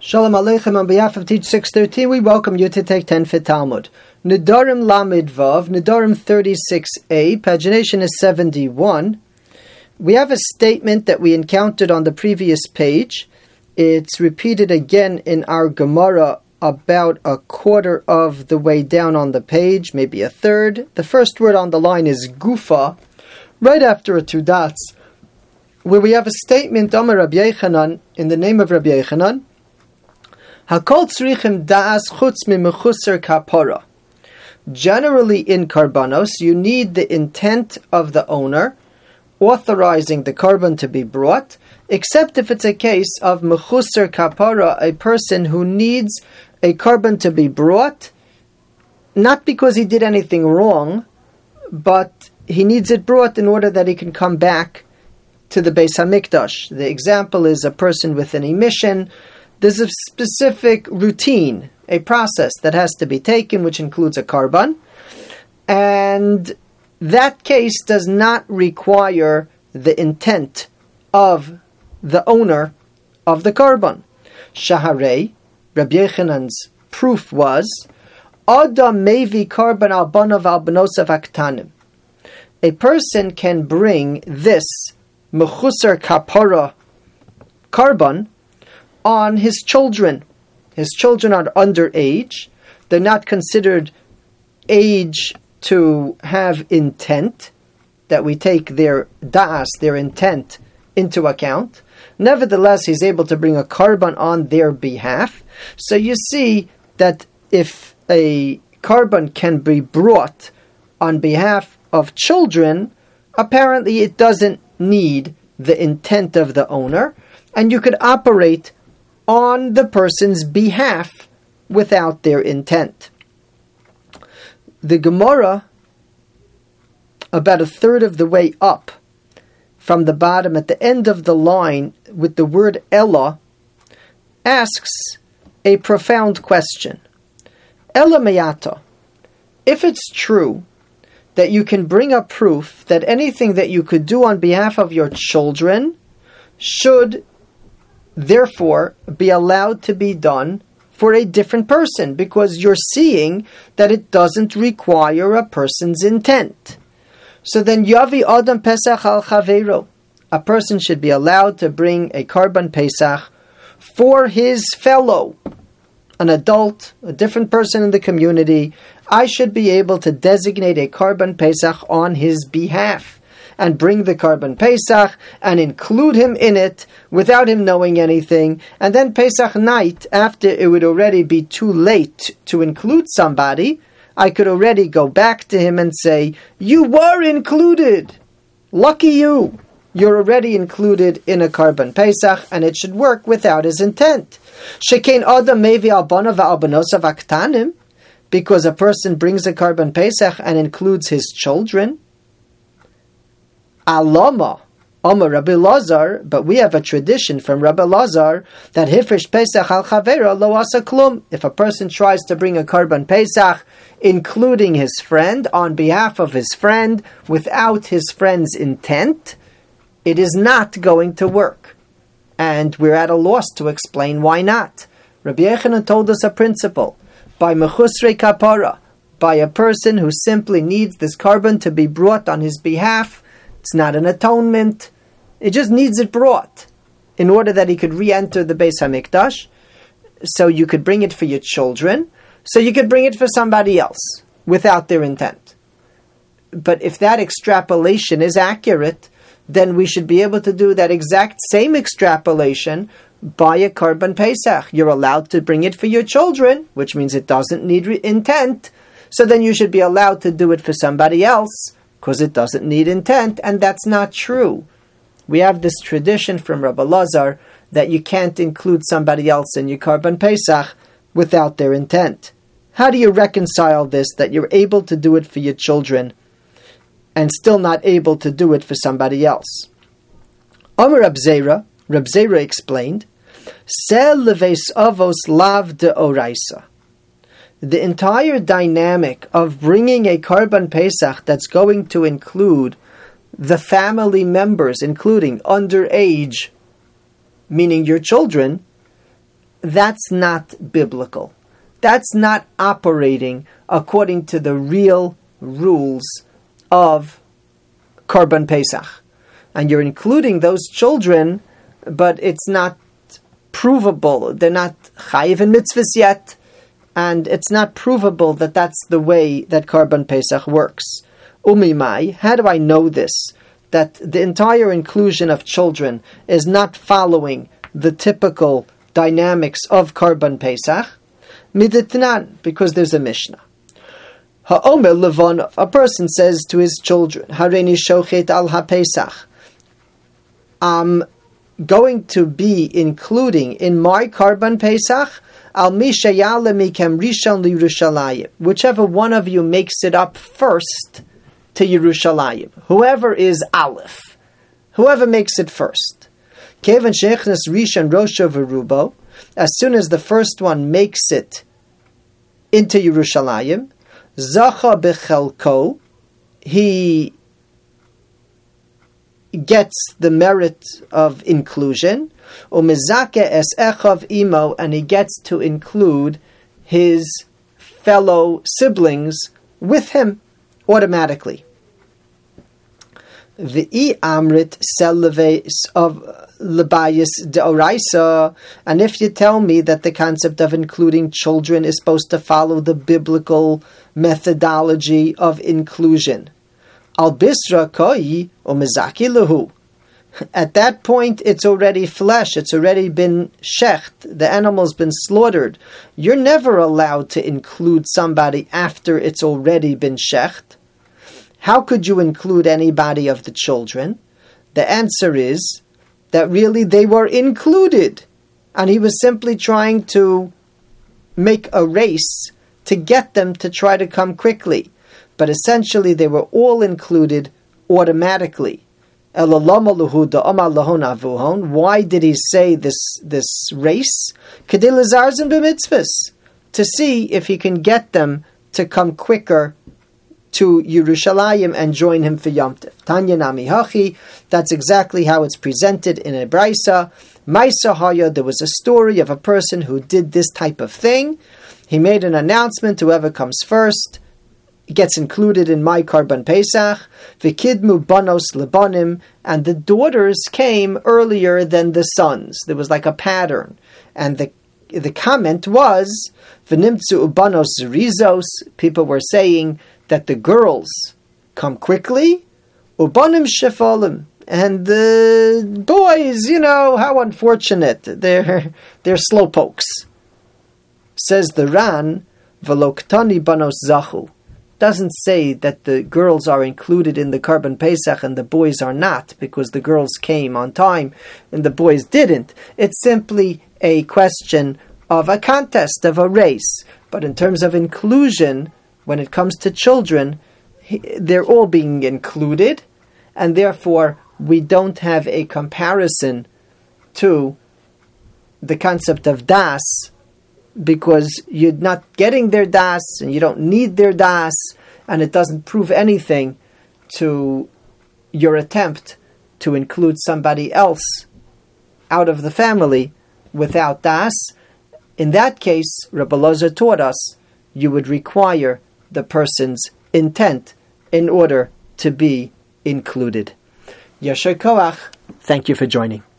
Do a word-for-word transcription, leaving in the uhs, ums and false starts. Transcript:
Shalom Aleichem, on behalf of Teach six thirteen, we welcome you to take ten for Talmud. Nedarim Lamed Vav, Nedarim thirty-six a, pagination is seventy-one. We have a statement that we encountered on the previous page. It's repeated again in our Gemara about a quarter of the way down on the page, maybe a third. The first word on the line is Gufa, right after a two dots, where we have a statement, Amar Rabbi Yechanan, in the name of Rabbi Yechanan, Hakol tzrichim da'as chutz mimechusar kapara. Generally in karbanos, you need the intent of the owner authorizing the carbon to be brought, except if it's a case of mechusar kapara, a person who needs a carbon to be brought, not because he did anything wrong, but he needs it brought in order that he can come back to the Beis HaMikdash. The example is a person with an emission. There's a specific routine, a process that has to be taken, which includes a carbon, and that case does not require the intent of the owner of the carbon. Shaharei, Rabbi Yechanan's proof was, Adam mevi carbon al banav al benosav aktanim. A person can bring this mechusar kapara carbon on his children. His children are underage. They're not considered age to have intent, that we take their da'as, their intent, into account. Nevertheless, he's able to bring a carbon on their behalf. So you see that if a carbon can be brought on behalf of children, apparently it doesn't need the intent of the owner, and you could operate on the person's behalf without their intent. The Gemara, about a third of the way up from the bottom at the end of the line with the word Ella, asks a profound question. Ella meyata, if it's true that you can bring up proof that anything that you could do on behalf of your children should therefore be allowed to be done for a different person, because you're seeing that it doesn't require a person's intent. So then Yavi Adam Pesach al Chaveiro, a person should be allowed to bring a carbon Pesach for his fellow, an adult, a different person in the community. I should be able to designate a carbon Pesach on his behalf and bring the carbon Pesach and include him in it without him knowing anything. And then Pesach night, after it would already be too late to include somebody, I could already go back to him and say, you were included! Lucky you! You're already included in a carbon Pesach, and it should work without his intent. Shekein adam mevi al banav al benosav aktanim, because a person brings a carbon Pesach and includes his children. Alama, Amar Rabbi Lazar, but we have a tradition from Rabbi Lazar that Hifrish Pesach al Chavera lo asa klum. If a person tries to bring a carbon Pesach, including his friend, on behalf of his friend, without his friend's intent, it is not going to work. And we're at a loss to explain why not. Rabbi Yechanan told us a principle. By mechusrei kapara, by a person who simply needs this carbon to be brought on his behalf, it's not an atonement. It just needs it brought in order that he could re-enter the Beis HaMikdash. So you could bring it for your children. So you could bring it for somebody else without their intent. But if that extrapolation is accurate, then we should be able to do that exact same extrapolation by a carbon Pesach. You're allowed to bring it for your children, which means it doesn't need re- intent. So then you should be allowed to do it for somebody else, because it doesn't need intent, and that's not true. We have this tradition from Rabbi Lazar that you can't include somebody else in your carbon Pesach without their intent. How do you reconcile this, that you're able to do it for your children and still not able to do it for somebody else? Amar Rab Zera, Rab Zera explained, Sel leves avos lav de oraisa. The entire dynamic of bringing a carbon Pesach that's going to include the family members, including underage, meaning your children, that's not biblical. That's not operating according to the real rules of Korban Pesach. And you're including those children, but it's not provable. They're not chayiv in mitzvahs yet, and it's not provable that that's the way that Korban Pesach works. Umimai, how do I know this? That the entire inclusion of children is not following the typical dynamics of Korban Pesach? Miditnan, because there's a Mishnah. Ha'omer levon, a person says to his children, Hareini shochet al ha-Pesach, I'm going to be including in my Korban Pesach al misha yale mikem rishon liYerushalayim, whichever one of you makes it up first to Yerushalayim, whoever is Aleph, whoever makes it first. Kevan sheichnas rishon rosho v'rubo, as soon as the first one makes it into Yerushalayim, zacha b'chelko, he gets the merit of inclusion, umizake es echav imo, and he gets to include his fellow siblings with him automatically. V'i amrit selves of lebayis deoraisa, and if you tell me that the concept of including children is supposed to follow the biblical methodology of inclusion, al bisra koi umizaki lehu. At that point, it's already flesh. It's already been shecht. The animal's been slaughtered. You're never allowed to include somebody after it's already been shecht. How could you include anybody of the children? The answer is that really they were included. And he was simply trying to make a race to get them to try to come quickly. But essentially they were all included automatically. Why did he say this, this race? To see if he can get them to come quicker to Yerushalayim and join him for Yom Tov. Tanya Nami Hachi, that's exactly how it's presented in a Braisa. Maisa Haya, there was a story of a person who did this type of thing. He made an announcement, whoever comes first gets included in my Korban Pesach. V'kidmu banos lebanim, and the daughters came earlier than the sons. There was like a pattern. And the the comment was, v'nimtzu ubanos zerizos, people were saying that the girls come quickly, ubanim shefalim, and the boys, you know, how unfortunate, they're they're slowpokes. Says the Ran, v'loktani banos zachu. Doesn't say that the girls are included in the Korban Pesach and the boys are not, because the girls came on time and the boys didn't. It's simply a question of a contest, of a race. But in terms of inclusion, when it comes to children, they're all being included, and therefore we don't have a comparison to the concept of das, because you're not getting their das, and you don't need their das, and it doesn't prove anything to your attempt to include somebody else out of the family without das. In that case, Rabbi Elazar taught us you would require the person's intent in order to be included. Yasher Koach, thank you for joining.